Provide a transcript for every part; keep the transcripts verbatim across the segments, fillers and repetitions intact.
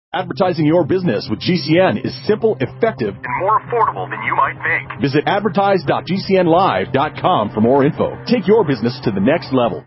Advertising your business with G C N is simple, effective, and more affordable than you might think. Visit advertise dot g c n live dot com for more info. Take your business to the next level.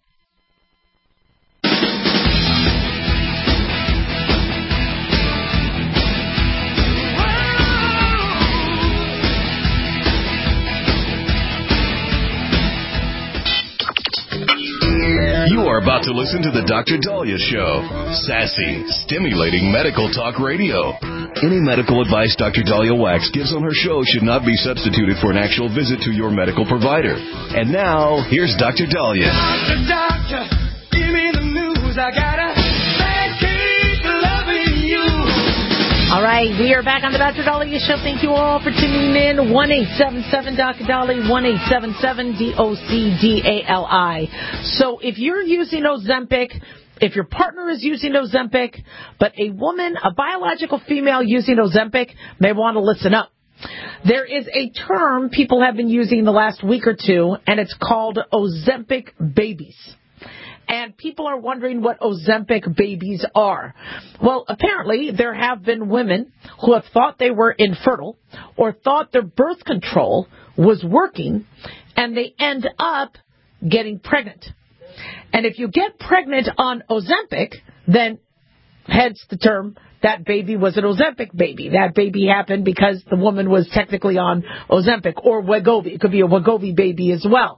You are about to listen to the Doctor Daliah Show. Sassy, stimulating medical talk radio. Any medical advice Doctor Daliah Wax gives on her show should not be substituted for an actual visit to your medical provider. And now, here's Doctor Daliah. Doctor, doctor, give me the news. I gotta keep loving you. All right, we are back on the Doctor Daliah Show. Thank you all for tuning in. one eight seven seven Doctor Daliah, one eight seven seven D O C D A L I. So if you're using Ozempic, if your partner is using Ozempic, but a woman, a biological female using Ozempic, may want to listen up. There is a term people have been using the last week or two, and it's called Ozempic babies. And people are wondering what Ozempic babies are. Well, apparently there have been women who have thought they were infertile or thought their birth control was working, and they end up getting pregnant. And if you get pregnant on Ozempic, then hence the term, that baby was an Ozempic baby. That baby happened because the woman was technically on Ozempic or Wegovy. It could be a Wegovy baby as well.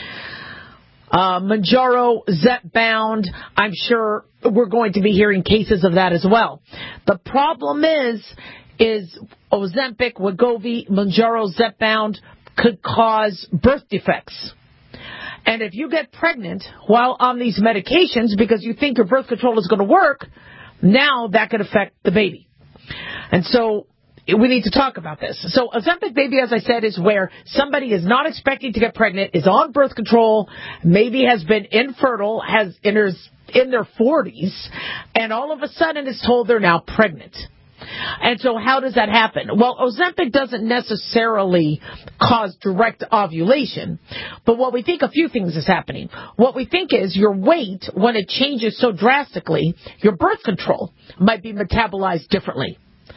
Uh, Mounjaro, Zepbound, I'm sure we're going to be hearing cases of that as well. The problem is, is Ozempic, Wegovy, Mounjaro, Zepbound could cause birth defects. And if you get pregnant while on these medications because you think your birth control is going to work, now that could affect the baby. And so we need to talk about this. So Ozempic baby, as I said, is where somebody is not expecting to get pregnant, is on birth control, maybe has been infertile, has in, her, in their forties, and all of a sudden is told they're now pregnant. And so how does that happen? Well, Ozempic doesn't necessarily cause direct ovulation, but what we think, a few things is happening. What we think is your weight, when it changes so drastically, your birth control might be metabolized differently.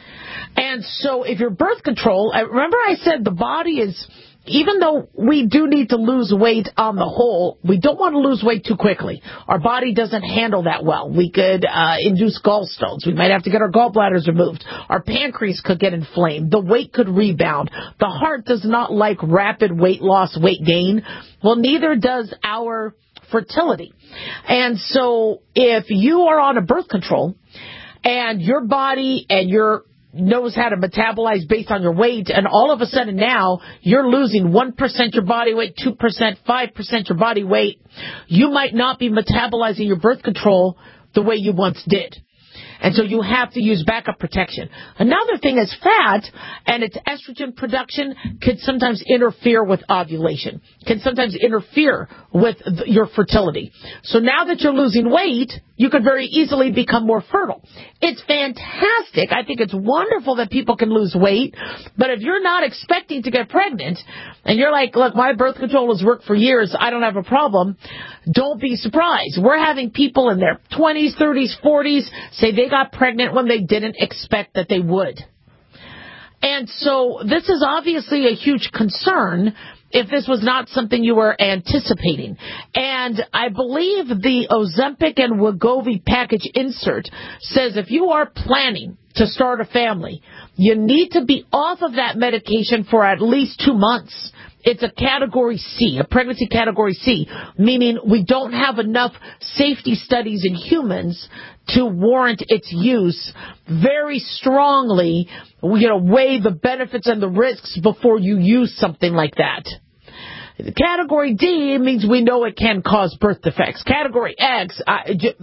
And so if your birth control, remember I said the body is, even though we do need to lose weight on the whole, we don't want to lose weight too quickly. Our body doesn't handle that well. We could uh, induce gallstones. We might have to get our gallbladders removed. Our pancreas could get inflamed. The weight could rebound. The heart does not like rapid weight loss, weight gain. Well, neither does our fertility. And so if you are on a birth control and your body and your knows how to metabolize based on your weight, and all of a sudden now you're losing one percent your body weight, two percent, five percent your body weight, you might not be metabolizing your birth control the way you once did. And so you have to use backup protection. Another thing is fat and its estrogen production can sometimes interfere with ovulation, can sometimes interfere with th- your fertility. So now that you're losing weight, you could very easily become more fertile. It's fantastic. I think it's wonderful that people can lose weight. But if you're not expecting to get pregnant and you're like, look, my birth control has worked for years, I don't have a problem, don't be surprised. We're having people in their twenties, thirties, forties say they got pregnant when they didn't expect that they would. And so this is obviously a huge concern if this was not something you were anticipating. And I believe the Ozempic and Wegovy package insert says if you are planning to start a family, you need to be off of that medication for at least two months. It's a category C, a pregnancy category C, meaning we don't have enough safety studies in humans to warrant its use. Very strongly, you know, weigh the benefits and the risks before you use something like that. Category D means we know it can cause birth defects. Category X, uh,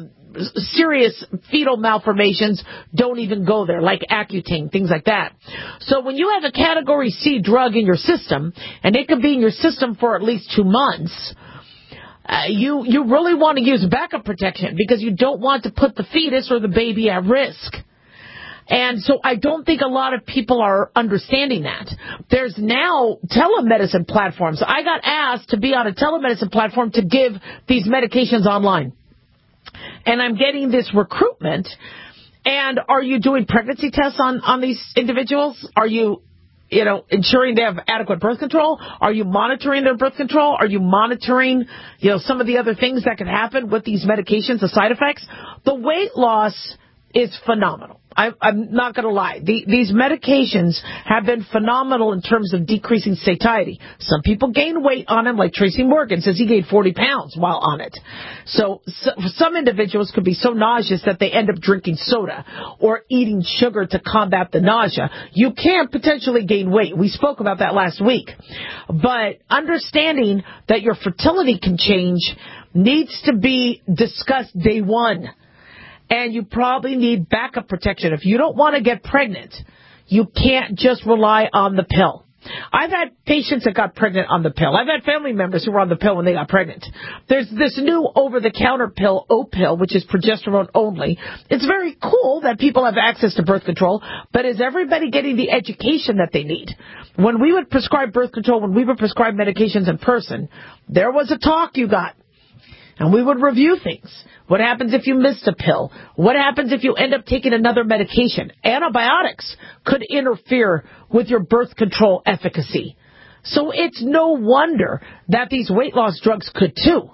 serious fetal malformations, don't even go there, like Accutane, things like that. So when you have a Category C drug in your system, and it can be in your system for at least two months, uh, you, you really want to use backup protection because you don't want to put the fetus or the baby at risk. And so I don't think a lot of people are understanding that. There's now telemedicine platforms. I got asked to be on a telemedicine platform to give these medications online. And I'm getting this recruitment, And are you doing pregnancy tests on, on these individuals? Are you, you know, ensuring they have adequate birth control? Are you monitoring their birth control? Are you monitoring, you know, some of the other things that can happen with these medications, the side effects? The weight loss is phenomenal. I, I'm not going to lie. The, these medications have been phenomenal in terms of decreasing satiety. Some people gain weight on them, like Tracy Morgan says he gained forty pounds while on it. So, so some individuals could be so nauseous that they end up drinking soda or eating sugar to combat the nausea. You can potentially gain weight. We spoke about that last week. But understanding that your fertility can change needs to be discussed day one. And you probably need backup protection. If you don't want to get pregnant, you can't just rely on the pill. I've had patients that got pregnant on the pill. I've had family members who were on the pill when they got pregnant. There's this new over-the-counter pill, O-Pill, which is progesterone only. It's very cool that people have access to birth control, but is everybody getting the education that they need? When we would prescribe birth control, when we would prescribe medications in person, there was a talk you got. And we would review things. What happens if you missed a pill? What happens if you end up taking another medication? Antibiotics could interfere with your birth control efficacy. So it's no wonder that these weight loss drugs could too.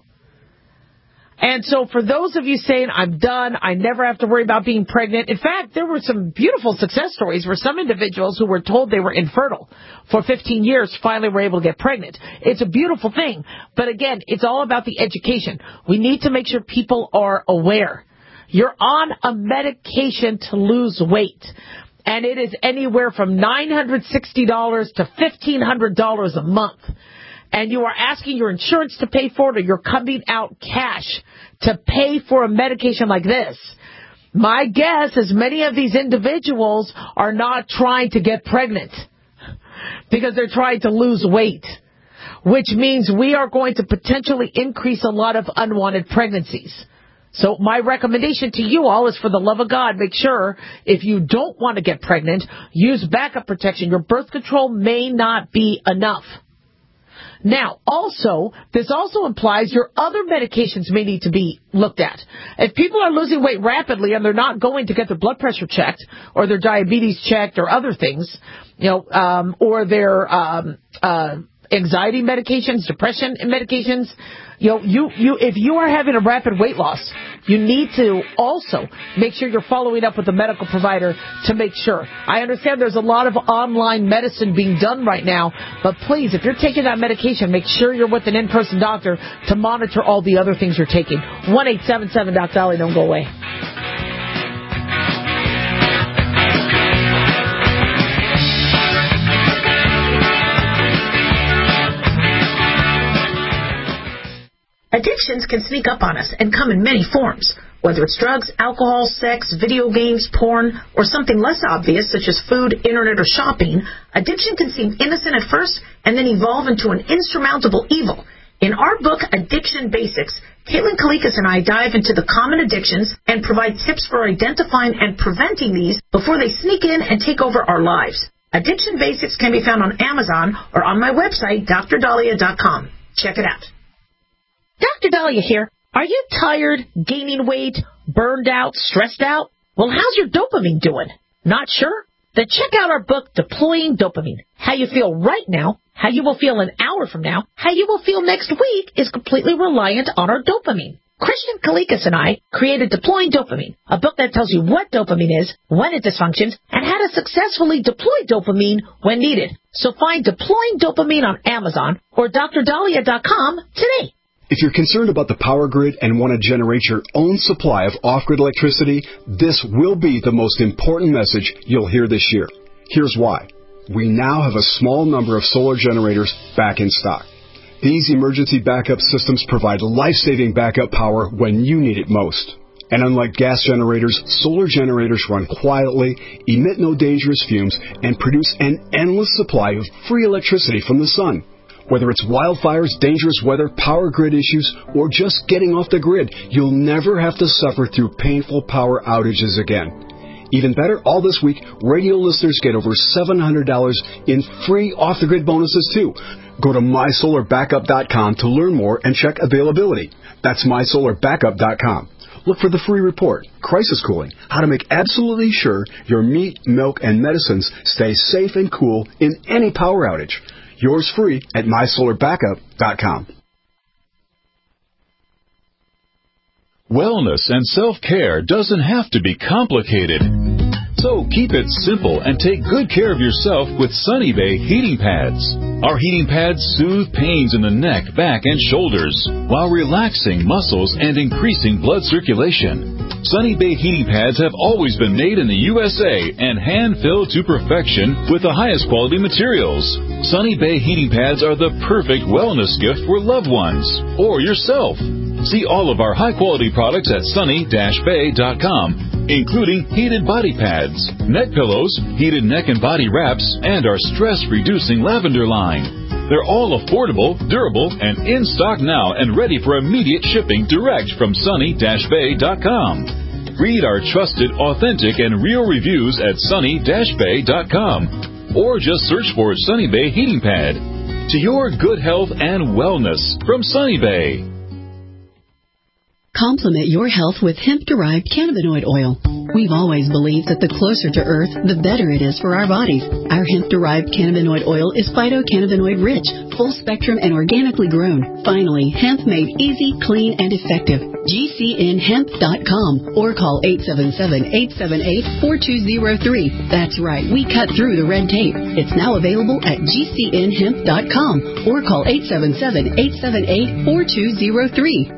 And so for those of you saying, I'm done, I never have to worry about being pregnant. In fact, there were some beautiful success stories where some individuals who were told they were infertile for fifteen years finally were able to get pregnant. It's a beautiful thing. But again, it's all about the education. We need to make sure people are aware. You're on a medication to lose weight. And it is anywhere from nine hundred sixty dollars to fifteen hundred dollars a month. And you are asking your insurance to pay for it, or you're coming out cash to pay for a medication like this. My guess is many of these individuals are not trying to get pregnant because they're trying to lose weight, which means we are going to potentially increase a lot of unwanted pregnancies. So my recommendation to you all is, for the love of God, make sure if you don't want to get pregnant, use backup protection. Your birth control may not be enough. Now, also, this also implies your other medications may need to be looked at. If people are losing weight rapidly and they're not going to get their blood pressure checked or their diabetes checked or other things, you know, um, or their um, uh, anxiety medications, depression medications, you know, you, you, if you are having a rapid weight loss, you need to also make sure you're following up with a medical provider to make sure. I understand there's a lot of online medicine being done right now, but please, if you're taking that medication, make sure you're with an in-person doctor to monitor all the other things you're taking. one eight seven seven Doc Dolly, don't go away. Addictions can sneak up on us and come in many forms, whether it's drugs, alcohol, sex, video games, porn, or something less obvious such as food, internet, or shopping. Addiction can seem innocent at first and then evolve into an insurmountable evil. In our book, Addiction Basics, Caitlin Kalikas and I dive into the common addictions and provide tips for identifying and preventing these before they sneak in and take over our lives. Addiction Basics can be found on Amazon or on my website, D R Dahlia dot com. Check it out. Doctor Dahlia here. Are you tired, gaining weight, burned out, stressed out? Well, how's your dopamine doing? Not sure? Then check out our book, Deploying Dopamine. How you feel right now, how you will feel an hour from now, how you will feel next week is completely reliant on our dopamine. Christian Kalikas and I created Deploying Dopamine, a book that tells you what dopamine is, when it dysfunctions, and how to successfully deploy dopamine when needed. So find Deploying Dopamine on Amazon or D R Dahlia dot com today. If you're concerned about the power grid and want to generate your own supply of off-grid electricity, this will be the most important message you'll hear this year. Here's why. We now have a small number of solar generators back in stock. These emergency backup systems provide life-saving backup power when you need it most. And unlike gas generators, solar generators run quietly, emit no dangerous fumes, and produce an endless supply of free electricity from the sun. Whether it's wildfires, dangerous weather, power grid issues, or just getting off the grid, you'll never have to suffer through painful power outages again. Even better, all this week, radio listeners get over seven hundred dollars in free off-the-grid bonuses, too. Go to my solar backup dot com to learn more and check availability. That's my solar backup dot com. look for the free report, Crisis Cooling, how to make absolutely sure your meat, milk, and medicines stay safe and cool in any power outage. Yours free at my solar backup dot com. Wellness and self-care doesn't have to be complicated. So keep it simple and take good care of yourself with Sunny Bay heating pads. Our heating pads soothe pains in the neck, back, and shoulders while relaxing muscles and increasing blood circulation. Sunny Bay heating pads have always been made in the U S A and hand-filled to perfection with the highest quality materials. Sunny Bay heating pads are the perfect wellness gift for loved ones or yourself. See all of our high-quality products at sunny dash bay dot com, including heated body pads, neck pillows, heated neck and body wraps, and our stress-reducing lavender line. They're all affordable, durable, and in stock now and ready for immediate shipping direct from sunny dash bay dot com. Read our trusted, authentic, and real reviews at sunny dash bay dot com, or just search for Sunny Bay Heating Pad. To your good health and wellness from Sunny Bay. Complement your health with hemp-derived cannabinoid oil. We've always believed that the closer to Earth, the better it is for our bodies. Our hemp-derived cannabinoid oil is phytocannabinoid-rich, full-spectrum, and organically grown. Finally, hemp made easy, clean, and effective. G C N hemp dot com or call eight seven seven, eight seven eight, four two zero three. That's right, we cut through the red tape. It's now available at G C N hemp dot com or call eight seven seven, eight seven eight, four two zero three.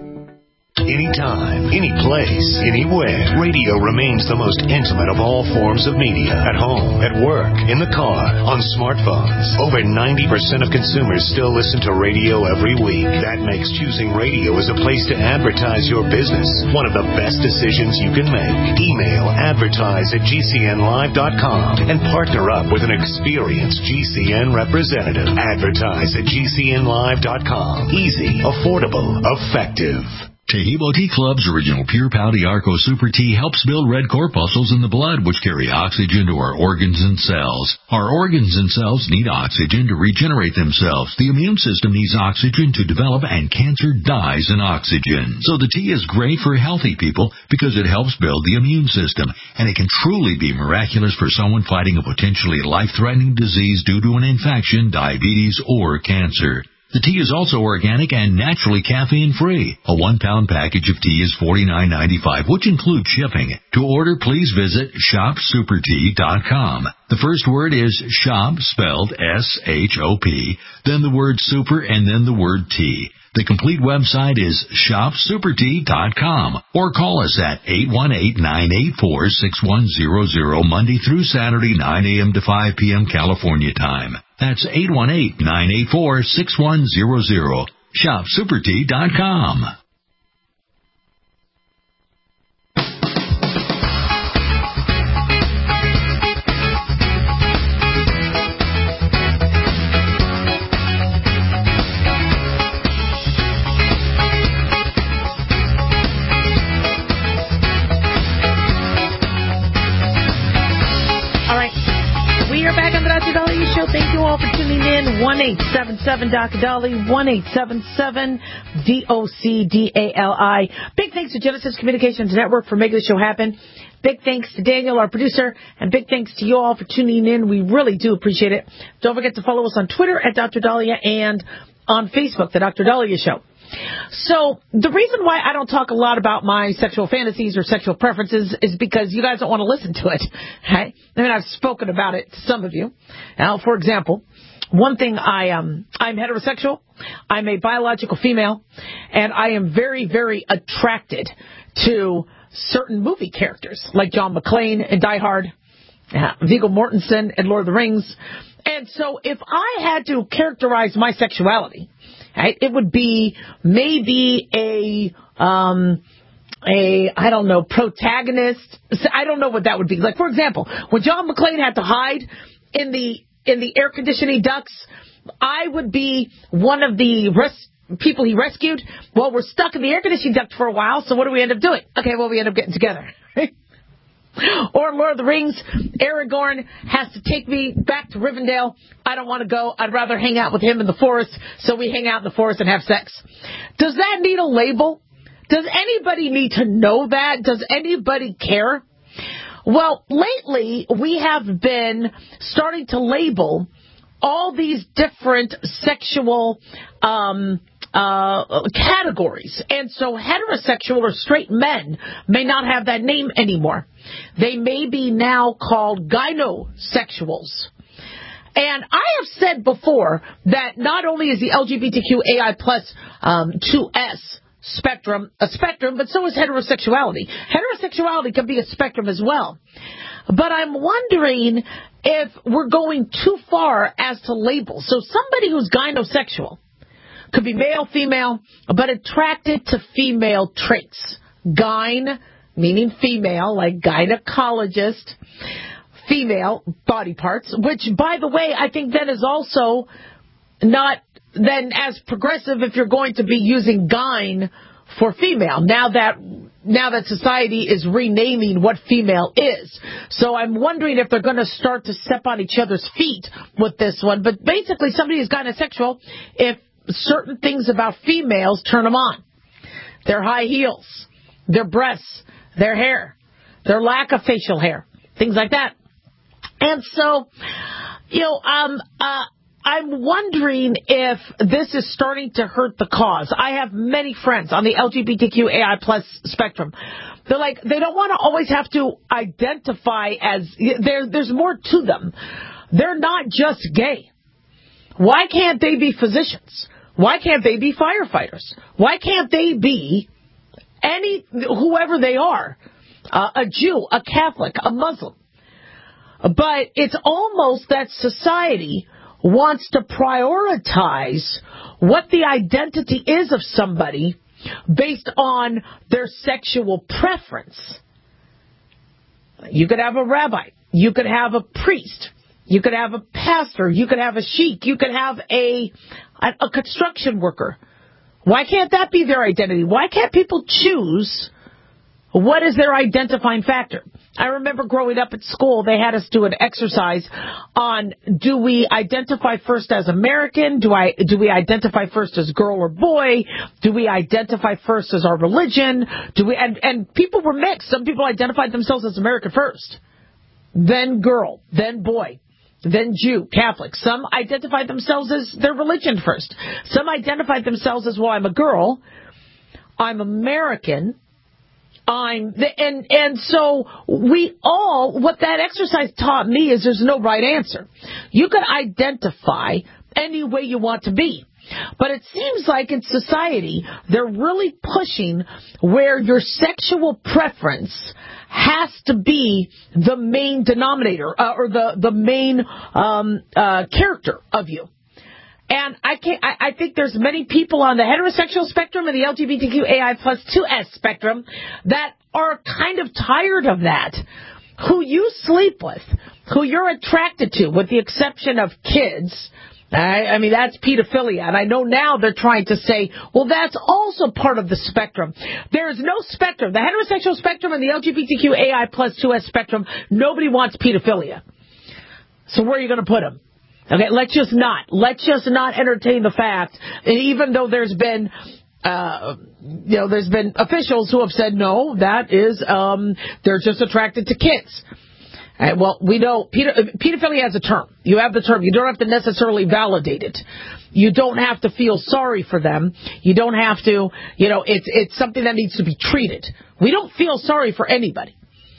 Anytime, any place, anywhere, radio remains the most intimate of all forms of media. At home, at work, in the car, on smartphones. Over ninety percent of consumers still listen to radio every week. That makes choosing radio as a place to advertise your business one of the best decisions you can make. Email advertise at G C N live dot com and partner up with an experienced G C N representative. Advertise at G C N live dot com. Easy, affordable, effective. Tahibo Tea Club's original Pure Pau Arco Super Tea helps build red corpuscles in the blood, which carry oxygen to our organs and cells. Our organs and cells need oxygen to regenerate themselves. The immune system needs oxygen to develop, and cancer dies in oxygen. So the tea is great for healthy people because it helps build the immune system, and it can truly be miraculous for someone fighting a potentially life-threatening disease due to an infection, diabetes, or cancer. The tea is also organic and naturally caffeine-free. A one-pound package of tea is forty-nine ninety-five, which includes shipping. To order, please visit shop super tea dot com. The first word is shop, spelled S H O P, then the word super, and then the word tea. The complete website is shop super tea dot com, or call us at eight one eight, nine eight four, six one zero zero Monday through Saturday, nine a.m. to five p.m. California time. That's eight one eight, nine eight four, six one zero zero. shop super tea dot com. Thank you all for tuning in. one eight seven seven D O C D A L I, one eight seven seven D O C D A L I. Big thanks to Genesis Communications Network for making the show happen. Big thanks to Daniel, our producer, and big thanks to you all for tuning in. We really do appreciate it. Don't forget to follow us on Twitter at Doctor Dahlia and on Facebook, The Doctor Dahlia Show. So the reason why I don't talk a lot about my sexual fantasies or sexual preferences is because you guys don't want to listen to it. Right? I mean, I've spoken about it to some of you. Now, for example, one thing, I, um, I'm heterosexual. I'm a biological female, and I am very, very attracted to certain movie characters, like John McClane in Die Hard, uh, Viggo Mortensen in Lord of the Rings. And so if I had to characterize my sexuality, right, it would be maybe a, um, a, I don't know, protagonist. I don't know what that would be. Like, for example, when John McClane had to hide in the in the air conditioning ducts, I would be one of the res- people he rescued. Well, we're stuck in the air conditioning duct for a while, so what do we end up doing? Okay, well, we end up getting together. Or Lord of the Rings, Aragorn has to take me back to Rivendell. I don't want to go. I'd rather hang out with him in the forest, so we hang out in the forest and have sex. Does that need a label? Does anybody need to know that? Does anybody care? Well, lately we have been starting to label all these different sexual um, uh, categories. And so heterosexual or straight men may not have that name anymore. They may be now called gynosexuals. And I have said before that not only is the L G B T Q A I plus um, two S spectrum a spectrum, but so is heterosexuality. Heterosexuality can be a spectrum as well. But I'm wondering if we're going too far as to label. So somebody who's gynosexual could be male, female, but attracted to female traits. Gyn, meaning female, like gynecologist, female body parts, which, by the way, I think then is also not then as progressive if you're going to be using gyn for female. Now that now that society is renaming what female is. So I'm wondering if they're going to start to step on each other's feet with this one. But basically, somebody who's gynosexual, if certain things about females turn them on. Their high heels, their breasts, their hair, their lack of facial hair, things like that. And so, you know, um, uh, I'm wondering if this is starting to hurt the cause. I have many friends on the L G B T Q A I plus spectrum. They're like, they don't want to always have to identify as, there, there's more to them. They're not just gay. Why can't they be physicians? Why can't they be firefighters? Why can't they be any, whoever they are, uh, a Jew, a Catholic, a Muslim? But it's almost that society wants to prioritize what the identity is of somebody based on their sexual preference. You could have a rabbi. You could have a priest. You could have a pastor. You could have a sheik. You could have a, a, a construction worker. Why can't that be their identity? Why can't people choose what is their identifying factor? I remember growing up at school, they had us do an exercise on, do we identify first as American? Do I do we identify first as girl or boy? Do we identify first as our religion? Do we and, and people were mixed. Some people identified themselves as American first, then girl, then boy, then Jew, Catholic. Some identified themselves as their religion first. Some identified themselves as, well, I'm a girl, I'm American, I'm, and, and so we all, what that exercise taught me is there's no right answer. You can identify any way you want to be. But it seems like in society, they're really pushing where your sexual preference has to be the main denominator, uh, or the, the main um, uh, character of you. And I can't, I, I think there's many people on the heterosexual spectrum and the L G B T Q A I plus two S spectrum that are kind of tired of that. Who you sleep with, who you're attracted to, with the exception of kids. I, I mean, that's pedophilia. And I know now they're trying to say, well, that's also part of the spectrum. There is no spectrum. The heterosexual spectrum and the L G B T Q A I plus two S spectrum, nobody wants pedophilia. So where are you going to put them? Okay, let's just not. Let's just not entertain the fact. And even though there's been, uh, you know, there's been officials who have said, no, that is, um, they're just attracted to kids. Uh, well, we know pedo- pedophilia has a term. You have the term. You don't have to necessarily validate it. You don't have to feel sorry for them. You don't have to, you know, it's, it's something that needs to be treated. We don't feel sorry for anybody.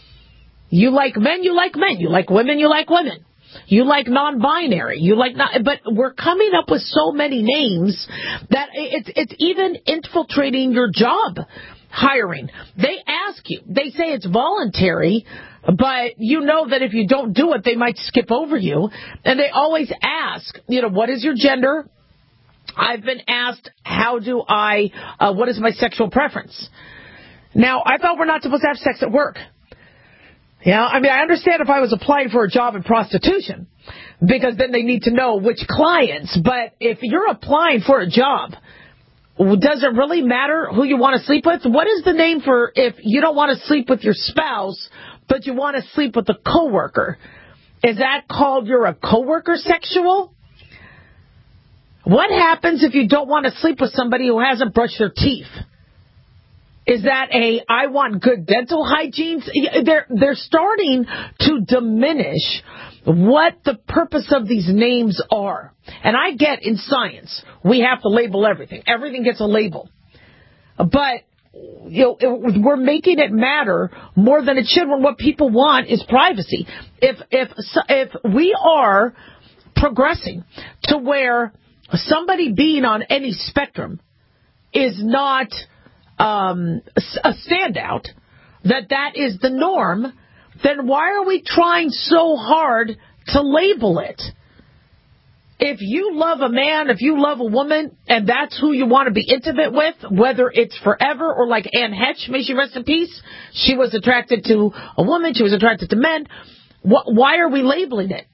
You like men, you like men. You like women, you like women. You like non-binary. You like not, but we're coming up with so many names that it's it's even infiltrating your job hiring. They ask you. They say it's voluntary, but you know that if you don't do it, they might skip over you. And they always ask, you know, what is your gender? I've been asked, how do I, uh, what is my sexual preference? Now, I thought we're not supposed to have sex at work. Yeah, I mean, I understand if I was applying for a job in prostitution, because then they need to know which clients. But if you're applying for a job, does it really matter who you want to sleep with? What is the name for if you don't want to sleep with your spouse, but you want to sleep with a coworker? Is that called you're a coworker sexual? What happens if you don't want to sleep with somebody who hasn't brushed their teeth? Is that a, I want good dental hygiene? They're, they're starting to diminish what the purpose of these names are. And I get in science, we have to label everything. Everything gets a label. But, you know, we're making it matter more than it should when what people want is privacy. If, if, if we are progressing to where somebody being on any spectrum is not Um, a standout, that that is the norm, then why are we trying so hard to label it? If you love a man, if you love a woman, and that's who you want to be intimate with, whether it's forever or like Anne Hetch, may she rest in peace, she was attracted to a woman, she was attracted to men, wh- why are we labeling it?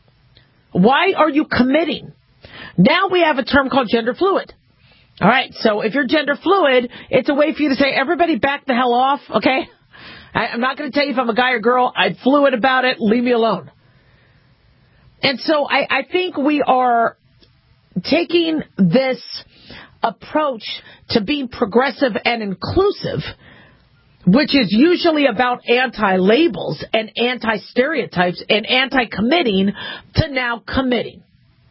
Why are you committing? Now we have a term called gender fluid. All right, so if you're gender fluid, it's a way for you to say, everybody back the hell off, okay? I, I'm not going to tell you if I'm a guy or girl. I'm fluid about it. Leave me alone. And so I, I think we are taking this approach to being progressive and inclusive, which is usually about anti-labels and anti-stereotypes and anti-committing, to now committing.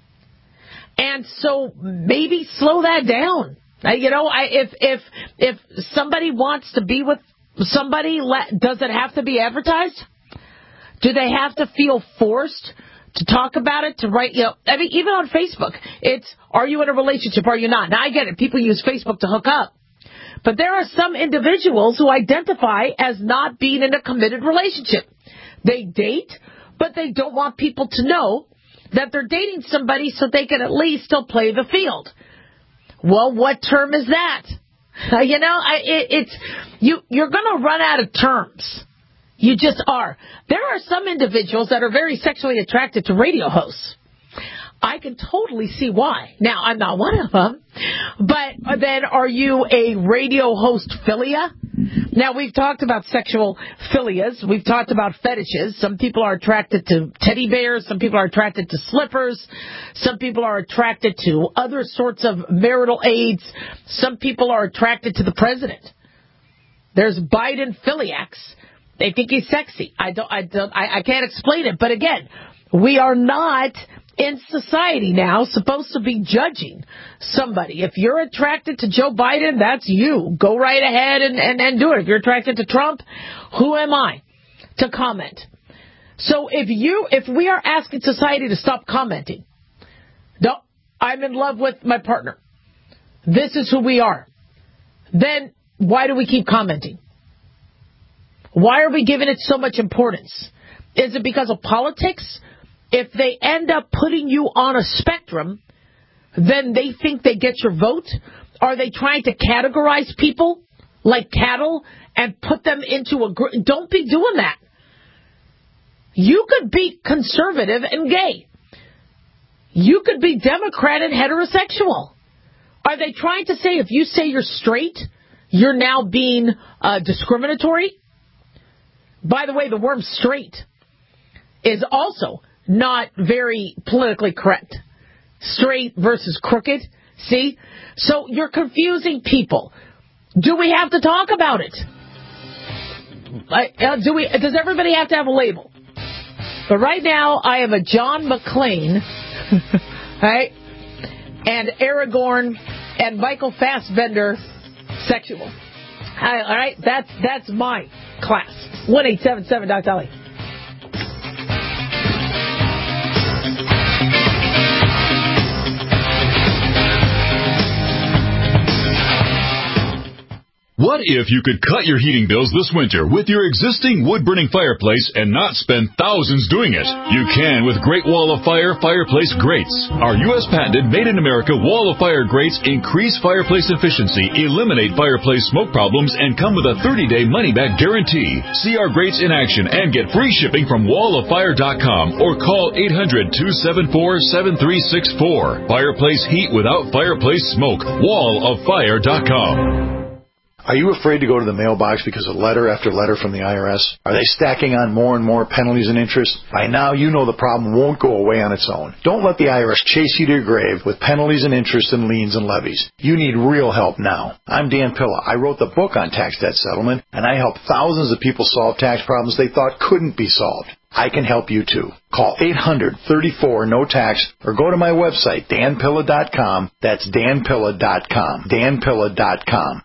And so maybe slow that down. Uh, you know, I, if if if somebody wants to be with somebody, let, does it have to be advertised? Do they have to feel forced to talk about it, to write? You know, I mean, even on Facebook, it's, are you in a relationship? Are you not? Now, I get it. People use Facebook to hook up. But there are some individuals who identify as not being in a committed relationship. They date, but they don't want people to know that they're dating somebody so they can at least still play the field. Well, what term is that? Uh, you know, I, it, it's you. You're going to run out of terms. You just are. There are some individuals that are very sexually attracted to radio hosts. I can totally see why. Now, I'm not one of them. But then, are you a radio host philia? Now, we've talked about sexual philias. We've talked about fetishes. Some people are attracted to teddy bears. Some people are attracted to slippers. Some people are attracted to other sorts of marital aids. Some people are attracted to the president. There's Biden philiacs. They think he's sexy. I don't. I don't. I, I can't explain it. But again, we are not in society now supposed to be judging somebody. If you're attracted to Joe Biden, that's you. Go right ahead and, and, and do it. If you're attracted to Trump, who am I to comment? So if you, if we are asking society to stop commenting, no, I'm in love with my partner, this is who we are, then why do we keep commenting? Why are we giving it so much importance? Is it because of politics? If they end up putting you on a spectrum, then they think they get your vote? Are they trying to categorize people like cattle and put them into a group? Don't be doing that. You could be conservative and gay. You could be Democrat and heterosexual. Are they trying to say if you say you're straight, you're now being uh, discriminatory? By the way, the word straight is also not very politically correct. Straight versus crooked. See? So you're confusing people. Do we have to talk about it? Uh, do we? Does everybody have to have a label? But right now, I am a John McClane, right? And Aragorn and Michael Fassbender sexual. All right? That's, that's my class. one eight seven seven Doctor Dolly. What if you could cut your heating bills this winter with your existing wood-burning fireplace and not spend thousands doing it? You can with Great Wall of Fire Fireplace Grates. Our U S patented made-in-America Wall of Fire grates increase fireplace efficiency, eliminate fireplace smoke problems, and come with a thirty-day money-back guarantee. See our grates in action and get free shipping from wall of fire dot com or call eight hundred, two seven four, seven three six four. Fireplace heat without fireplace smoke. wall of fire dot com. Are you afraid to go to the mailbox because of letter after letter from the I R S? Are they stacking on more and more penalties and interest? By now, you know the problem won't go away on its own. Don't let the I R S chase you to your grave with penalties and interest and liens and levies. You need real help now. I'm Dan Pilla. I wrote the book on tax debt settlement, and I help thousands of people solve tax problems they thought couldn't be solved. I can help you too. Call eight hundred, thirty-four, no tax or go to my website, dan pilla dot com. That's dan pilla dot com. dan pilla dot com.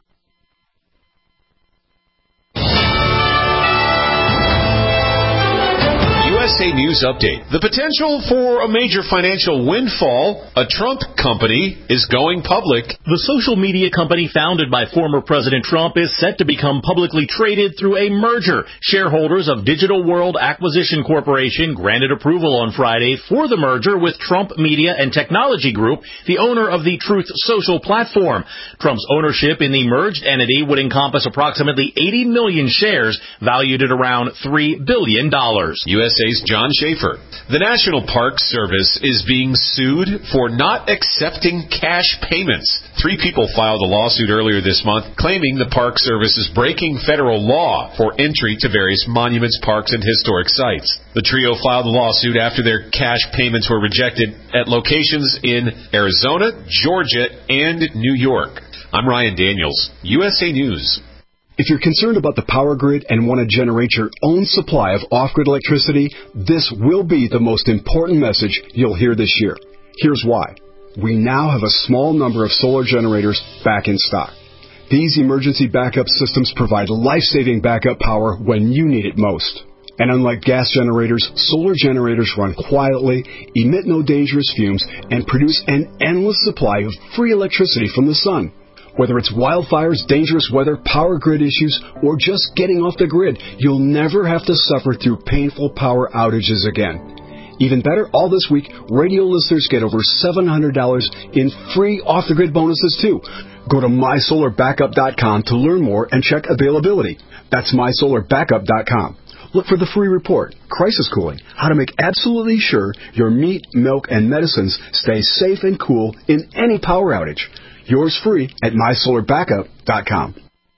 U S A News Update. The potential for a major financial windfall. A Trump company is going public. The social media company founded by former President Trump is set to become publicly traded through a merger. Shareholders of Digital World Acquisition Corporation granted approval on Friday for the merger with Trump Media and Technology Group, the owner of the Truth Social platform. Trump's ownership in the merged entity would encompass approximately eighty million shares, valued at around three billion dollars. U S A's John Schaefer. The National Park Service is being sued for not accepting cash payments. Three people filed a lawsuit earlier this month claiming the Park Service is breaking federal law for entry to various monuments, parks, and historic sites. The trio filed the lawsuit after their cash payments were rejected at locations in Arizona, Georgia, and New York. I'm Ryan Daniels, U S A News. If you're concerned about the power grid and want to generate your own supply of off-grid electricity, this will be the most important message you'll hear this year. Here's why. We now have a small number of solar generators back in stock. These emergency backup systems provide life-saving backup power when you need it most. And unlike gas generators, solar generators run quietly, emit no dangerous fumes, and produce an endless supply of free electricity from the sun. Whether it's wildfires, dangerous weather, power grid issues, or just getting off the grid, you'll never have to suffer through painful power outages again. Even better, all this week, radio listeners get over seven hundred dollars in free off-the-grid bonuses, too. Go to my solar backup dot com to learn more and check availability. That's my solar backup dot com. Look for the free report, Crisis Cooling, how to make absolutely sure your meat, milk, and medicines stay safe and cool in any power outage. Yours free at my solar backup dot com.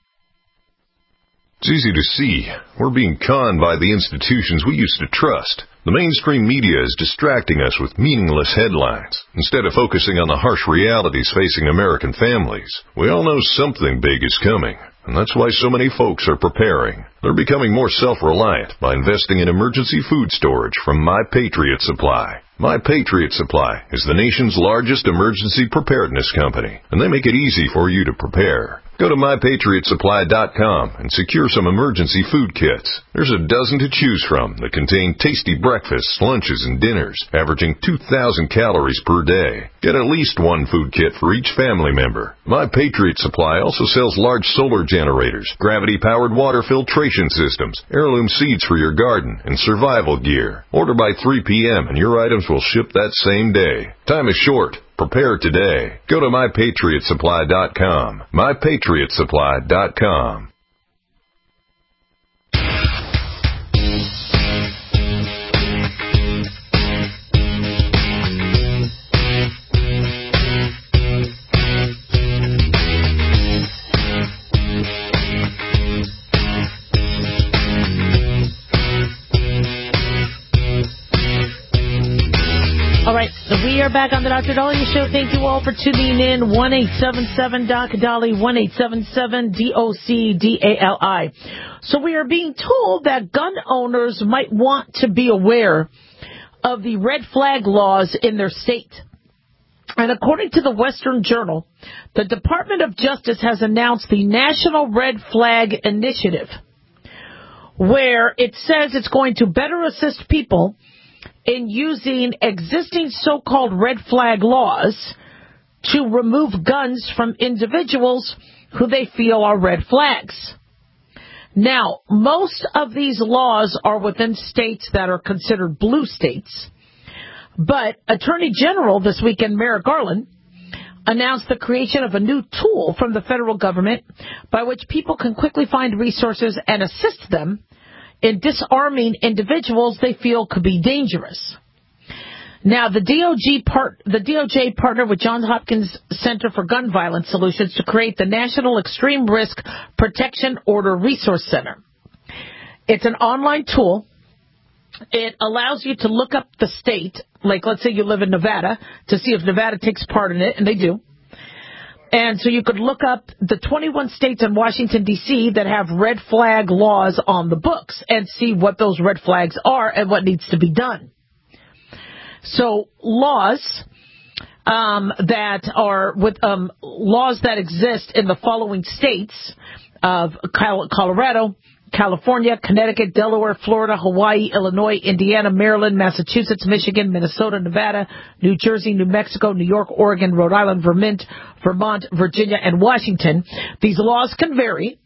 It's easy to see. We're being conned by the institutions we used to trust. The mainstream media is distracting us with meaningless headlines instead of focusing on the harsh realities facing American families. We all know something big is coming, and that's why so many folks are preparing. They're becoming more self-reliant by investing in emergency food storage from My Patriot Supply. My Patriot Supply is the nation's largest emergency preparedness company, and they make it easy for you to prepare. Go to my patriot supply dot com and secure some emergency food kits. There's a dozen to choose from that contain tasty breakfasts, lunches, and dinners, averaging two thousand calories per day. Get at least one food kit for each family member. My Patriot Supply also sells large solar generators, gravity-powered water filtration systems, heirloom seeds for your garden, and survival gear. Order by three p.m. and your items will ship that same day. Time is short. Prepare today. Go to my patriot supply dot com. my patriot supply dot com. All right, so we are back on the Doctor Dahlia Show. Thank you all for tuning in. one eight seven seven, D O C Dali, one eight seven seven, D O C D A L I. So we are being told that gun owners might want to be aware of the red flag laws in their state. And according to the Western Journal, the Department of Justice has announced the National Red Flag Initiative, where it says it's going to better assist people in using existing so-called red flag laws to remove guns from individuals who they feel are red flags. Now, most of these laws are within states that are considered blue states. But Attorney General this weekend, Merrick Garland, announced the creation of a new tool from the federal government by which people can quickly find resources and assist them in disarming individuals they feel could be dangerous. Now, the D O J, part, the D O J partnered with Johns Hopkins Center for Gun Violence Solutions to create the National Extreme Risk Protection Order Resource Center. It's an online tool. It allows you to look up the state, like let's say you live in Nevada, to see if Nevada takes part in it, and they do. And so you could look up the twenty-one states and Washington, D C that have red flag laws on the books and see what those red flags are and what needs to be done. So laws um, that are with um, laws that exist in the following states of Colorado, California, Connecticut, Delaware, Florida, Hawaii, Illinois, Indiana, Maryland, Massachusetts, Michigan, Minnesota, Nevada, New Jersey, New Mexico, New York, Oregon, Rhode Island, Vermont, Vermont, Virginia, and Washington. These laws can vary,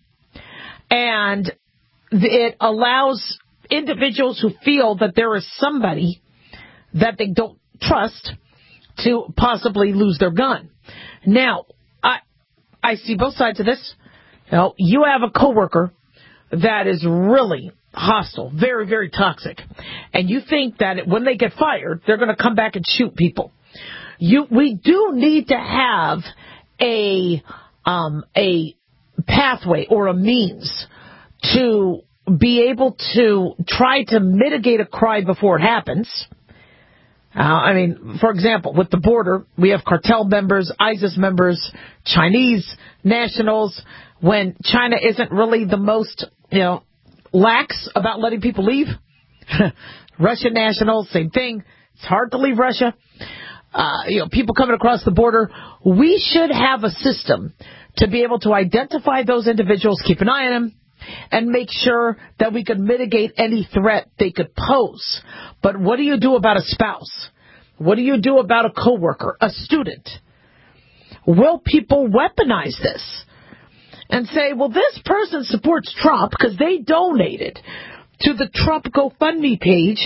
and it allows individuals who feel that there is somebody that they don't trust to possibly lose their gun. Now, I I see both sides of this. You know, you have a coworker that is really hostile, very, very toxic, and you think that when they get fired, they're going to come back and shoot people. You, we do need to have a um, a pathway or a means to be able to try to mitigate a crime before it happens. Uh, I mean, for example, with the border, we have cartel members, ISIS members, Chinese nationals. When China isn't really the most, you know, lax about letting people leave. Russian nationals, same thing. It's hard to leave Russia. Uh, you know, people coming across the border. We should have a system to be able to identify those individuals, keep an eye on them, and make sure that we could mitigate any threat they could pose. But what do you do about a spouse? What do you do about a coworker, a student? Will people weaponize this and say, well, this person supports Trump because they donated to the Trump GoFundMe page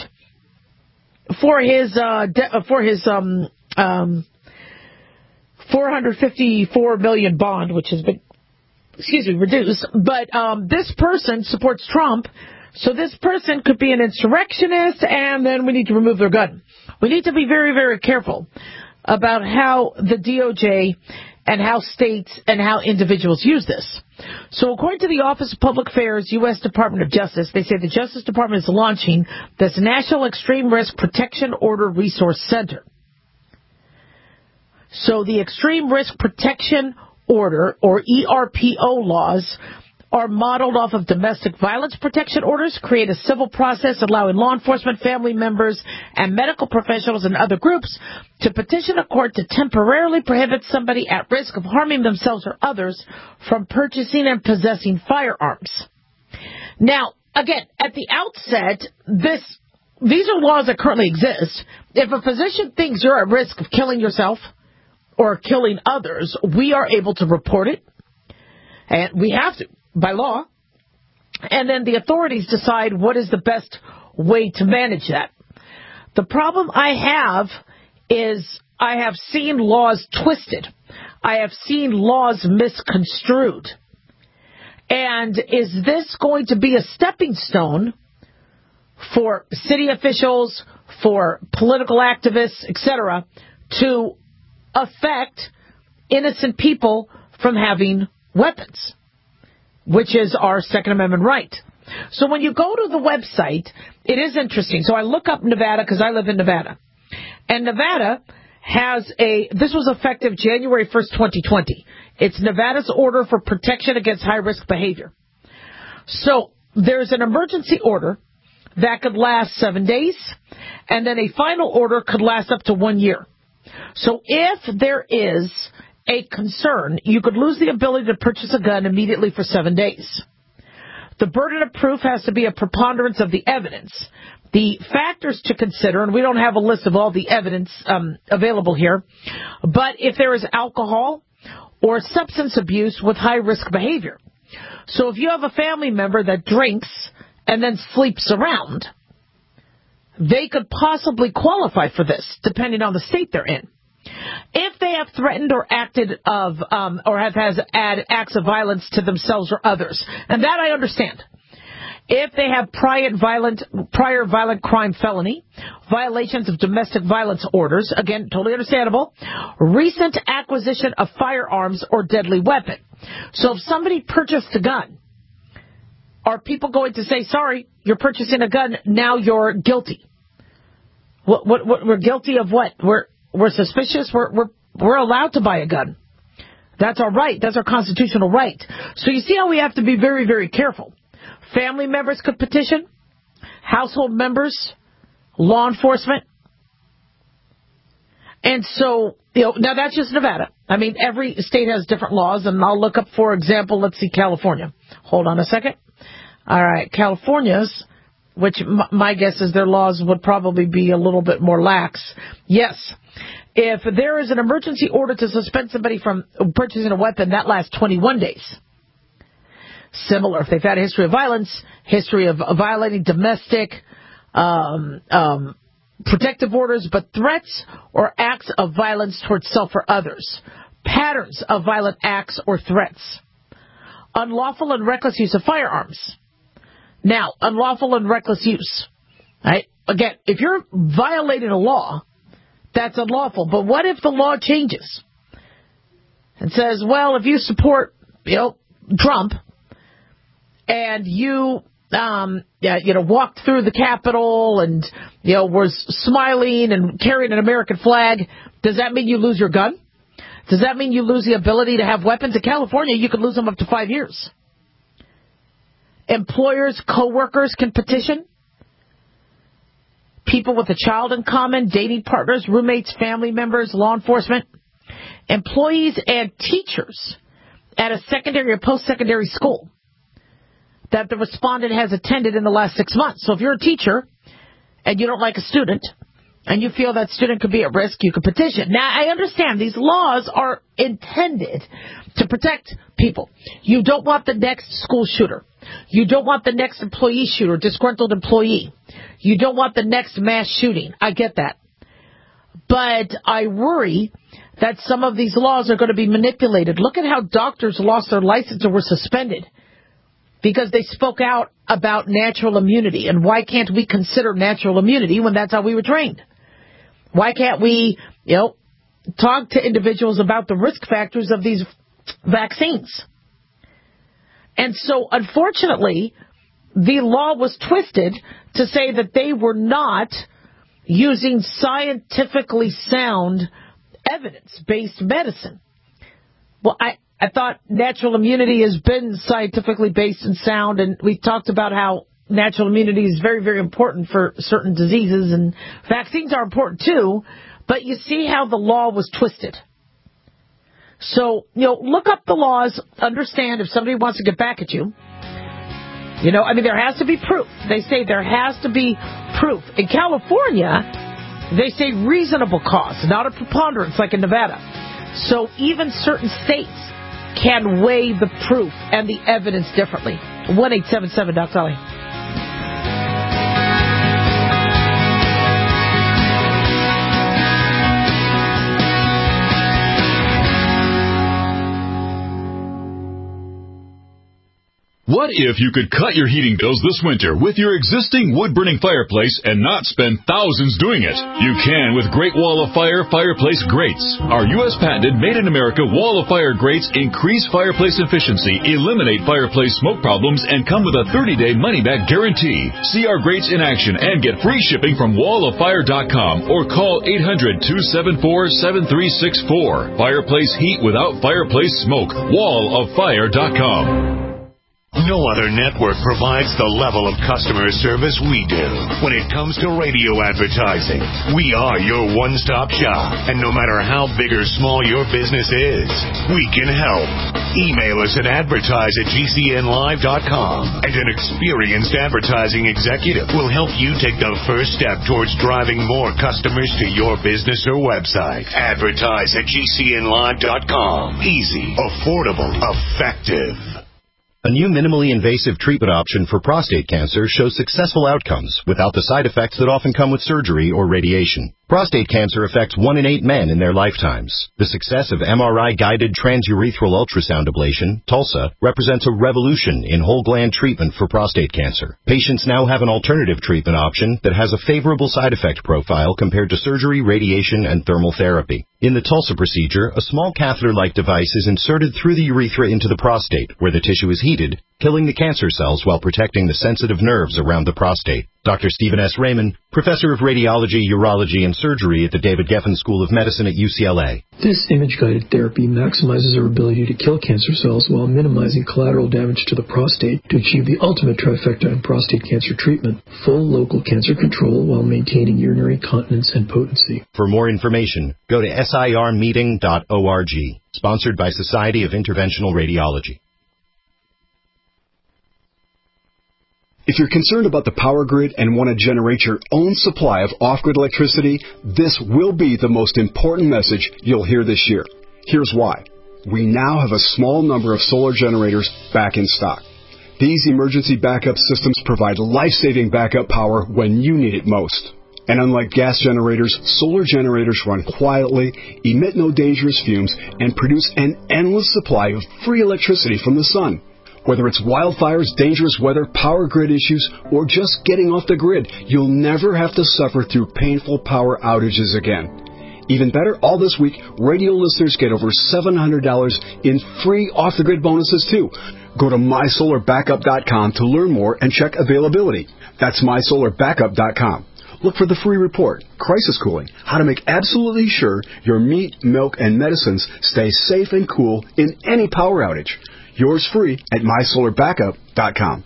for his uh, de- for his um, um, four hundred fifty-four million dollars bond, which has been, excuse me, reduced. But um, this person supports Trump, so this person could be an insurrectionist, and then we need to remove their gun. We need to be very, very careful about how the D O J and how states and how individuals use this. So according to the Office of Public Affairs, U S Department of Justice, they say the Justice Department is launching this National Extreme Risk Protection Order Resource Center. So the Extreme Risk Protection Order, or E R P O laws, are modeled off of domestic violence protection orders, create a civil process allowing law enforcement, family members, and medical professionals and other groups to petition a court to temporarily prohibit somebody at risk of harming themselves or others from purchasing and possessing firearms. Now, again, at the outset, this these are laws that currently exist. If a physician thinks you're at risk of killing yourself or killing others, we are able to report it, and we have to, by law, and then the authorities decide what is the best way to manage that. The problem I have is I have seen laws twisted. I have seen laws misconstrued. And is this going to be a stepping stone for city officials, for political activists, et cetera, to affect innocent people from having weapons, which is our Second Amendment right? So when you go to the website, it is interesting. So I look up Nevada because I live in Nevada. And Nevada has a, this was effective January first, twenty twenty. It's Nevada's Order for Protection Against High-Risk Behavior. So there's an emergency order that could last seven days, and then a final order could last up to one year. So if there is a concern, you could lose the ability to purchase a gun immediately for seven days. The burden of proof has to be a preponderance of the evidence. The factors to consider, and we don't have a list of all the evidence um, available here, but if there is alcohol or substance abuse with high-risk behavior. So if you have a family member that drinks and then sleeps around, they could possibly qualify for this, depending on the state they're in. If they have threatened or acted of, um, or have has had acts of violence to themselves or others, and that I understand. if they have prior violent, prior violent crime felony, violations of domestic violence orders, again, totally understandable, recent acquisition of firearms or deadly weapon. So if somebody purchased a gun, are people going to say, sorry, you're purchasing a gun, now you're guilty? What, what, what, we're guilty of what? We're, we're suspicious? We're, we're, we're allowed to buy a gun. That's our right. That's our constitutional right. So you see how we have to be very, very careful. Family members could petition, household members, law enforcement. And so, you know, now that's just Nevada. I mean, every state has different laws, and I'll look up, for example, let's see, California. Hold on a second. All right, California's, which m- my guess is their laws would probably be a little bit more lax. Yes. If there is an emergency order to suspend somebody from purchasing a weapon, that lasts twenty-one days. Similar, if they've had a history of violence, history of violating domestic um, um, protective orders, but threats or acts of violence towards self or others, patterns of violent acts or threats, unlawful and reckless use of firearms. Now, unlawful and reckless use. Right? Again, if you're violating a law, that's unlawful. But what if the law changes and says, well, if you support, you know, Trump, and you, um, yeah, you know, walked through the Capitol and, you know, was smiling and carrying an American flag, does that mean you lose your gun? Does that mean you lose the ability to have weapons? In California, you could lose them up to five years. Employers, co-workers can petition. People with a child in common, dating partners, roommates, family members, law enforcement, employees and teachers at a secondary or post-secondary school that the respondent has attended in the last six months. So if you're a teacher and you don't like a student and you feel that student could be at risk, you could petition. Now, I understand these laws are intended to protect people. You don't want the next school shooter. You don't want the next employee shooter, disgruntled employee. You don't want the next mass shooting. I get that. But I worry that some of these laws are going to be manipulated. Look at how doctors lost their license or were suspended because they spoke out about natural immunity. And why can't we consider natural immunity when that's how we were trained? Why can't we, you know, talk to individuals about the risk factors of these vaccines? And so, unfortunately, the law was twisted to say that they were not using scientifically sound evidence-based medicine. Well, I, I thought natural immunity has been scientifically based and sound, and we talked about how natural immunity is very, very important for certain diseases, and vaccines are important too, but you see how the law was twisted. So, you know, look up the laws, understand if somebody wants to get back at you. You know, I mean, there has to be proof. They say there has to be proof. In California, they say reasonable cause, not a preponderance like in Nevada. So even certain states can weigh the proof and the evidence differently. one eight seven seven Doc Dolly. What if you could cut your heating bills this winter with your existing wood-burning fireplace and not spend thousands doing it? You can with Great Wall of Fire fireplace grates. Our U S patented made-in-America Wall of Fire grates increase fireplace efficiency, eliminate fireplace smoke problems, and come with a thirty-day money-back guarantee. See our grates in action and get free shipping from wall of fire dot com or call eight hundred, two seven four, seven three six four. Fireplace heat without fireplace smoke. wall of fire dot com. No other network provides the level of customer service we do. When it comes to radio advertising, we are your one-stop shop. And no matter how big or small your business is, we can help. Email us at advertise at G C N live dot com, and an experienced advertising executive will help you take the first step towards driving more customers to your business or website. Advertise at G C N live dot com. Easy, affordable, effective. A new minimally invasive treatment option for prostate cancer shows successful outcomes without the side effects that often come with surgery or radiation. Prostate cancer affects one in eight men in their lifetimes. The success of M R I-guided transurethral ultrasound ablation, TULSA, represents a revolution in whole-gland treatment for prostate cancer. Patients now have an alternative treatment option that has a favorable side effect profile compared to surgery, radiation, and thermal therapy. In the TULSA procedure, a small catheter-like device is inserted through the urethra into the prostate, where the tissue is heated, killing the cancer cells while protecting the sensitive nerves around the prostate. Doctor Stephen S. Raymond, professor of radiology, urology, and surgery at the David Geffen School of Medicine at U C L A. This image-guided therapy maximizes our ability to kill cancer cells while minimizing collateral damage to the prostate to achieve the ultimate trifecta in prostate cancer treatment: full local cancer control while maintaining urinary continence and potency. For more information, go to S I R meeting dot org, sponsored by Society of Interventional Radiology. If you're concerned about the power grid and want to generate your own supply of off-grid electricity, this will be the most important message you'll hear this year. Here's why. We now have a small number of solar generators back in stock. These emergency backup systems provide life-saving backup power when you need it most. And unlike gas generators, solar generators run quietly, emit no dangerous fumes, and produce an endless supply of free electricity from the sun. Whether it's wildfires, dangerous weather, power grid issues, or just getting off the grid, you'll never have to suffer through painful power outages again. Even better, all this week, radio listeners get over seven hundred dollars in free off-the-grid bonuses, too. Go to my solar backup dot com to learn more and check availability. That's my solar backup dot com. Look for the free report, Crisis Cooling, how to make absolutely sure your meat, milk, and medicines stay safe and cool in any power outage. Yours free at my solar backup dot com.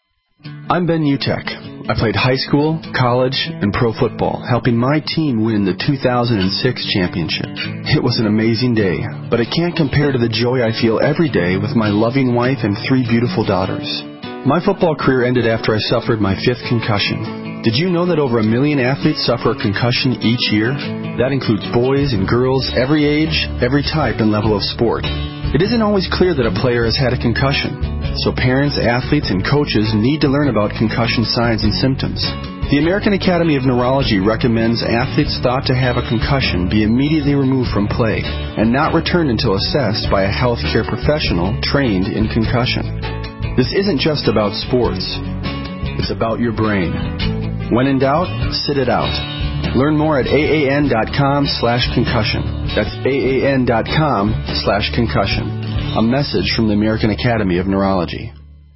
I'm Ben Utek. I played high school, college, and pro football, helping my team win the two thousand six championship. It was an amazing day, but it can't compare to the joy I feel every day with my loving wife and three beautiful daughters. My football career ended after I suffered my fifth concussion. Did you know that over a million athletes suffer a concussion each year? That includes boys and girls, every age, every type and level of sport. It isn't always clear that a player has had a concussion, so parents, athletes, and coaches need to learn about concussion signs and symptoms. The American Academy of Neurology recommends athletes thought to have a concussion be immediately removed from play and not returned until assessed by a healthcare professional trained in concussion. This isn't just about sports. It's about your brain. When in doubt, sit it out. Learn more at A A N dot com slash concussion. That's A A N dot com slash concussion. A message from the American Academy of Neurology.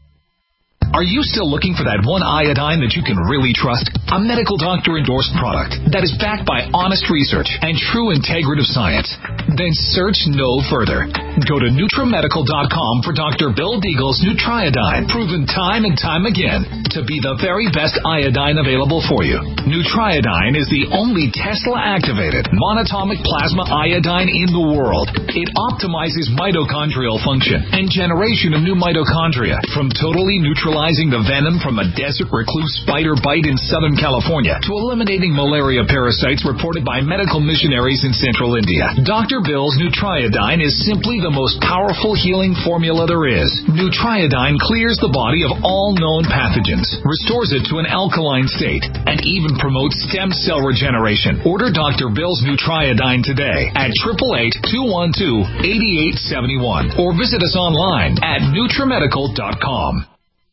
Are you still looking for that one iodine that you can really trust? A medical doctor-endorsed product that is backed by honest research and true integrative science? Then search no further. Go to NutriMedical dot com for Doctor Bill Deagle's Nutriodine, proven time and time again to be the very best iodine available for you. Nutriodine is the only Tesla-activated monatomic plasma iodine in the world. It optimizes mitochondrial function and generation of new mitochondria from totally neutralizing the venom from a desert recluse spider bite in Southern California to eliminating malaria parasites reported by medical missionaries in central India. Doctor Bill's Nutriodine is simply the most powerful healing formula there is. Nutriodine clears the body of all known pathogens, restores it to an alkaline state, and even promotes stem cell regeneration. Order Doctor Bill's Nutriodine today at eight eight eight, two one two, eight eight seven one or visit us online at NutriMedical dot com.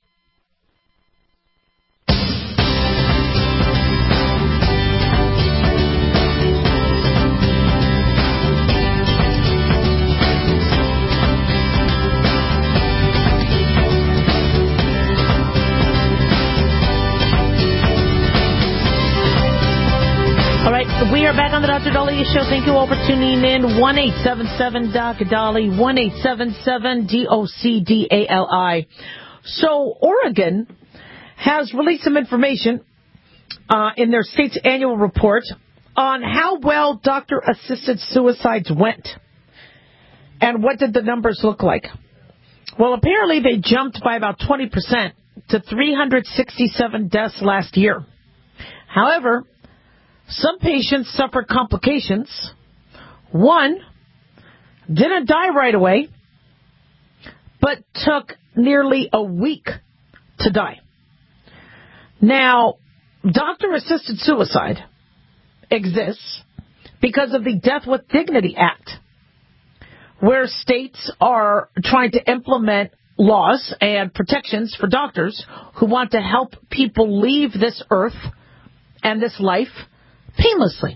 We are back on the Doctor Daliah Show. Thank you all for tuning in. one eight seven seven D O C D A L I, one eight seven seven D O C D A L I. So Oregon has released some information uh, in their state's annual report on how well doctor-assisted suicides went. And what did the numbers look like? Well, apparently they jumped by about twenty percent to three hundred sixty-seven deaths last year. However, some patients suffered complications. One didn't die right away, but took nearly a week to die. Now, doctor-assisted suicide exists because of the Death with Dignity Act, where states are trying to implement laws and protections for doctors who want to help people leave this earth and this life painlessly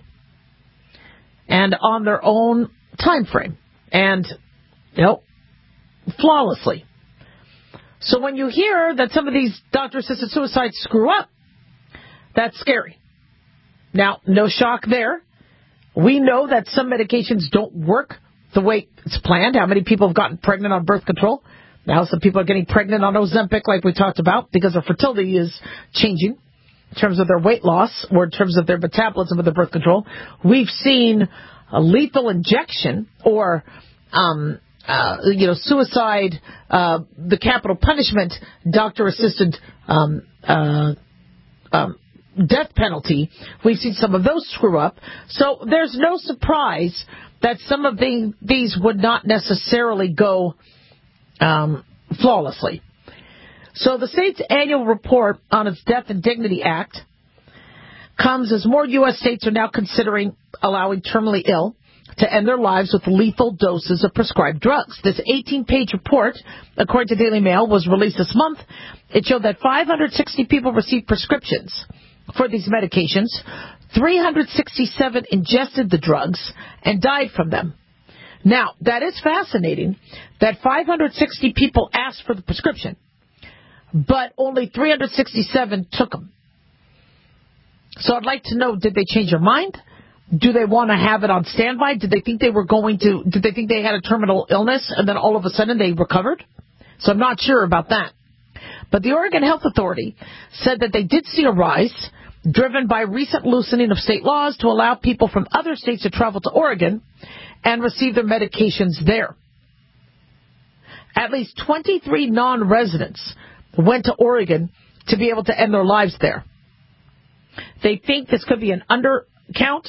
and on their own time frame and, you know, flawlessly. So when you hear that some of these doctor-assisted suicides screw up, that's scary. Now, no shock there. We know that some medications don't work the way it's planned. How many people have gotten pregnant on birth control? Now some people are getting pregnant on Ozempic, like we talked about, because their fertility is changing in terms of their weight loss or in terms of their metabolism of the birth control. We've seen a lethal injection or um Uh, you know, suicide, uh, the capital punishment, doctor-assisted um, uh, um, death penalty. We've seen some of those screw up. So there's no surprise that some of the, these would not necessarily go um, flawlessly. So the state's annual report on its Death and Dignity Act comes as more U S states are now considering allowing terminally ill to end their lives with lethal doses of prescribed drugs. This eighteen-page report, according to Daily Mail, was released this month. It showed that five hundred sixty people received prescriptions for these medications. three hundred sixty-seven ingested the drugs and died from them. Now, that is fascinating that five hundred sixty people asked for the prescription, but only three hundred sixty-seven took them. So I'd like to know, did they change their mind? Do they want to have it on standby? Did they think they were going to, did they think they had a terminal illness and then all of a sudden they recovered? So I'm not sure about that. But the Oregon Health Authority said that they did see a rise driven by recent loosening of state laws to allow people from other states to travel to Oregon and receive their medications there. At least twenty-three non-residents went to Oregon to be able to end their lives there. They think this could be an undercount.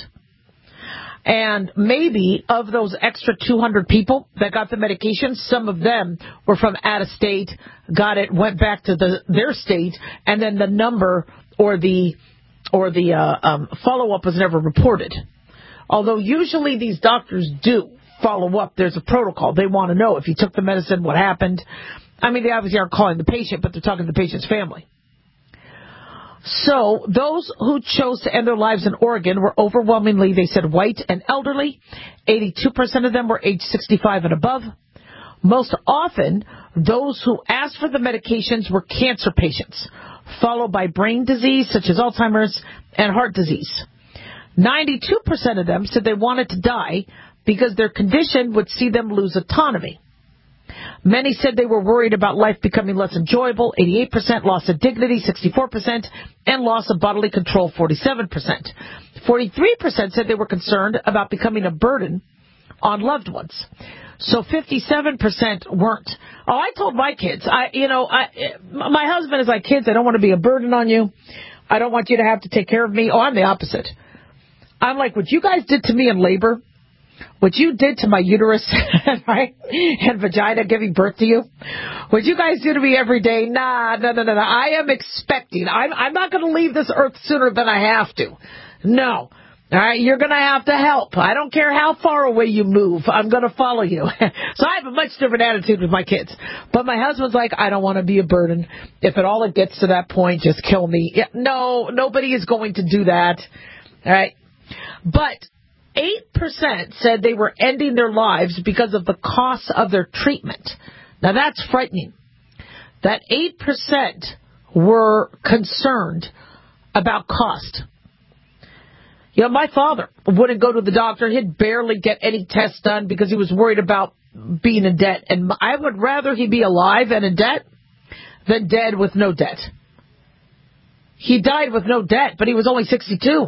And maybe of those extra two hundred people that got the medication, some of them were from out of state, got it, went back to the, their state, and then the number or the or the uh, um, follow-up was never reported. Although usually these doctors do follow up. There's a protocol. They want to know if you took the medicine, what happened. I mean, they obviously aren't calling the patient, but they're talking to the patient's family. So those who chose to end their lives in Oregon were overwhelmingly, they said, white and elderly. eighty-two percent of them were age sixty-five and above. Most often, those who asked for the medications were cancer patients, followed by brain disease such as Alzheimer's and heart disease. ninety-two percent of them said they wanted to die because their condition would see them lose autonomy. Many said they were worried about life becoming less enjoyable, eighty-eight percent, loss of dignity, sixty-four percent, and loss of bodily control, forty-seven percent. forty-three percent said they were concerned about becoming a burden on loved ones. So fifty-seven percent weren't. Oh, I told my kids, I, you know, I, my husband is like, kids, I don't want to be a burden on you. I don't want you to have to take care of me. Oh, I'm the opposite. I'm like, what you guys did to me in labor, what you did to my uterus, right, and vagina giving birth to you, what you guys do to me every day, nah, no, no, no, no. I am expecting. I'm, I'm not going to leave this earth sooner than I have to. No. All right, you're going to have to help. I don't care how far away you move. I'm going to follow you. So I have a much different attitude with my kids. But my husband's like, I don't want to be a burden. If at all it gets to that point, just kill me. Yeah, no, nobody is going to do that. All right. But eight percent said they were ending their lives because of the cost of their treatment. Now, that's frightening. That eight percent were concerned about cost. You know, my father wouldn't go to the doctor. He'd barely get any tests done because he was worried about being in debt. And I would rather he be alive and in debt than dead with no debt. He died with no debt, but he was only sixty-two.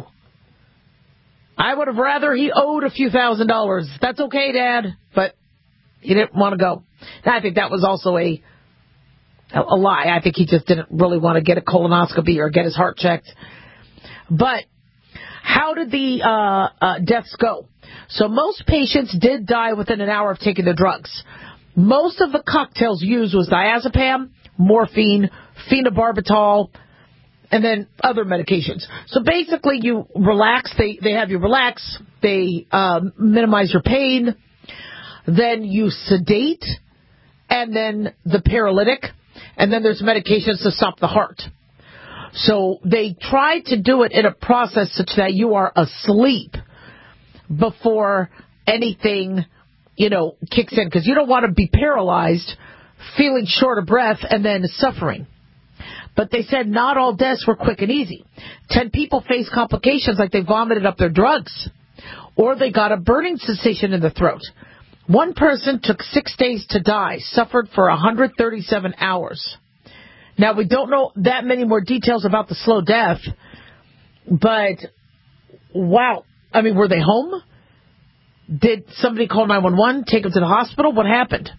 I would have rather he owed a few thousand dollars. That's okay, Dad, but he didn't want to go. And I think that was also a, a, a lie. I think he just didn't really want to get a colonoscopy or get his heart checked. But how did the uh, uh, deaths go? So most patients did die within an hour of taking the drugs. Most of the cocktails used was diazepam, morphine, phenobarbital, and then other medications. So basically you relax, they, they have you relax, they um, minimize your pain, then you sedate, and then the paralytic, and then there's medications to stop the heart. So they try to do it in a process such that you are asleep before anything, you know, kicks in, because you don't want to be paralyzed, feeling short of breath, and then suffering. But they said not all deaths were quick and easy. Ten people faced complications like they vomited up their drugs, or they got a burning sensation in the throat. One person took six days to die, suffered for one hundred thirty-seven hours. Now, we don't know that many more details about the slow death, but wow. I mean, were they home? Did somebody call nine one one, take them to the hospital? What happened?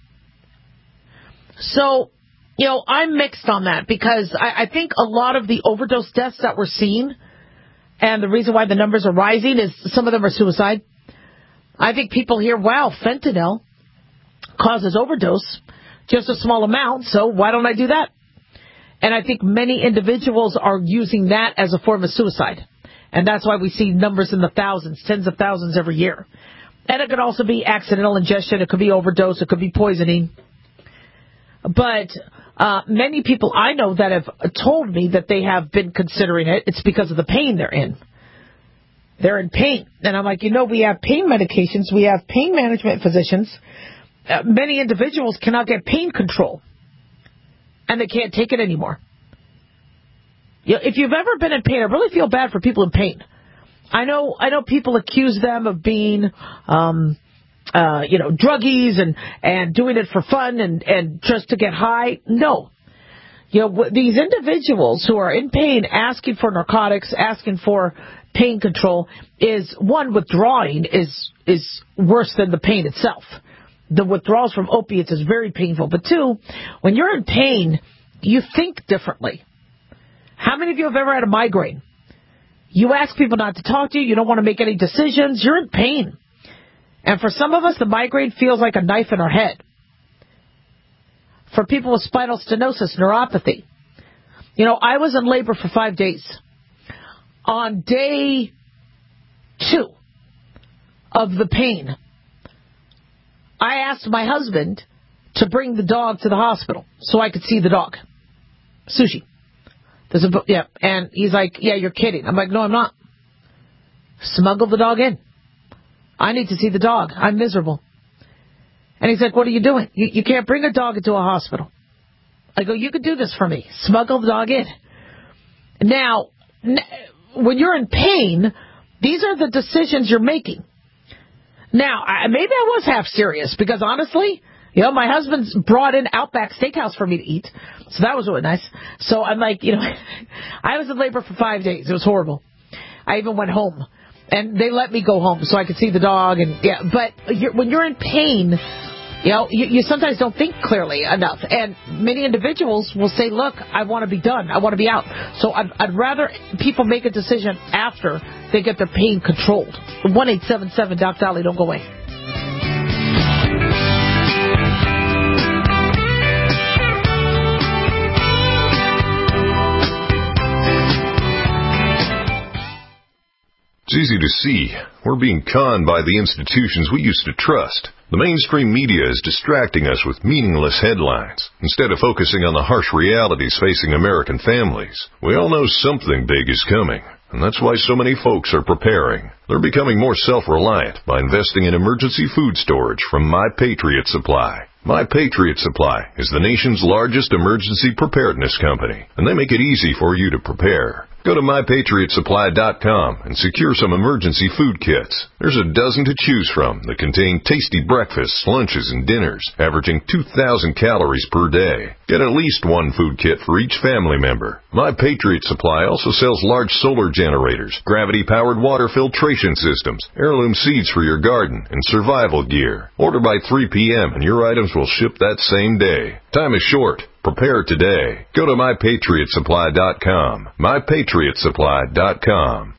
So, you know, I'm mixed on that because I, I think a lot of the overdose deaths that we're seeing, and the reason why the numbers are rising is some of them are suicide. I think people hear, wow, fentanyl causes overdose, just a small amount, so why don't I do that? And I think many individuals are using that as a form of suicide. And that's why we see numbers in the thousands, tens of thousands every year. And it could also be accidental ingestion. It could be overdose. It could be poisoning. But uh, many people I know that have told me that they have been considering it, it's because of the pain they're in. They're in pain. And I'm like, you know, we have pain medications. We have pain management physicians. Uh, many individuals cannot get pain control. And they can't take it anymore. You know, if you've ever been in pain, I really feel bad for people in pain. I know I know people accuse them of being, um, uh, you know, druggies and, and doing it for fun and, and just to get high. No. You know, these individuals who are in pain asking for narcotics, asking for pain control, is, one, withdrawing is is worse than the pain itself. The withdrawals from opiates is very painful. But two, when you're in pain, you think differently. How many of you have ever had a migraine? You ask people not to talk to you. You don't want to make any decisions. You're in pain. And for some of us, the migraine feels like a knife in our head. For people with spinal stenosis, neuropathy. You know, I was in labor for five days. On day two of the pain, I asked my husband to bring the dog to the hospital so I could see the dog. Sushi. There's a, yeah, and he's like, yeah, you're kidding. I'm like, no, I'm not. Smuggle the dog in. I need to see the dog. I'm miserable. And he's like, what are you doing? You, you can't bring a dog into a hospital. I go, you could do this for me. Smuggle the dog in. Now, when you're in pain, these are the decisions you're making. Now, I, maybe I was half serious because honestly, you know, my husband's brought in Outback Steakhouse for me to eat. So that was really nice. So I'm like, you know, I was in labor for five days. It was horrible. I even went home. And they let me go home so I could see the dog. And yeah, but you're, when you're in pain, you know, you, you sometimes don't think clearly enough. And many individuals will say, look, I want to be done. I want to be out. So I'd, I'd rather people make a decision after they get their pain controlled. one eight seven seven Doc Dolly, don't go away. It's easy to see. We're being conned by the institutions we used to trust. The mainstream media is distracting us with meaningless headlines instead of focusing on the harsh realities facing American families. We all know something big is coming, and that's why so many folks are preparing. They're becoming more self-reliant by investing in emergency food storage from My Patriot Supply. My Patriot Supply is the nation's largest emergency preparedness company, and they make it easy for you to prepare. Go to my patriot supply dot com and secure some emergency food kits. There's a dozen to choose from that contain tasty breakfasts, lunches, and dinners, averaging two thousand calories per day. Get at least one food kit for each family member. My Patriot Supply also sells large solar generators, gravity-powered water filtration systems, heirloom seeds for your garden, and survival gear. Order by three p.m. and your items will ship that same day. Time is short. Prepare today. Go to my patriot supply dot com. my patriot supply dot com.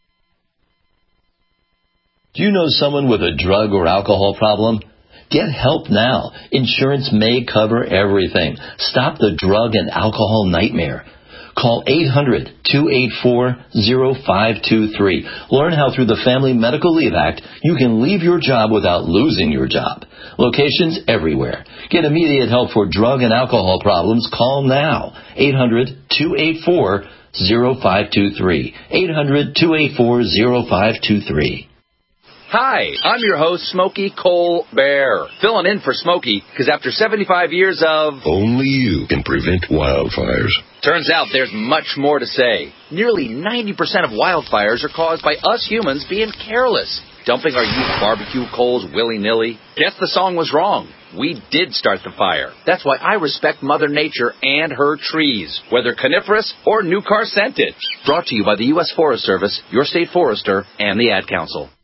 Do you know someone with a drug or alcohol problem? Get help now. Insurance may cover everything. Stop the drug and alcohol nightmare. Call eight hundred, two eight four, zero five two three. Learn how through the Family Medical Leave Act, you can leave your job without losing your job. Locations everywhere. Get immediate help for drug and alcohol problems. Call now. eight hundred, two eight four, zero five two three. eight hundred, two eight four, zero five two three. Hi, I'm your host, Smokey Colbert, filling in for Smokey, because after seventy-five years of... Only you can prevent wildfires. Turns out there's much more to say. Nearly ninety percent of wildfires are caused by us humans being careless, dumping our used barbecue coals willy-nilly. Guess the song was wrong. We did start the fire. That's why I respect Mother Nature and her trees, whether coniferous or new car scented. Brought to you by the U S Forest Service, your state forester, and the Ad Council.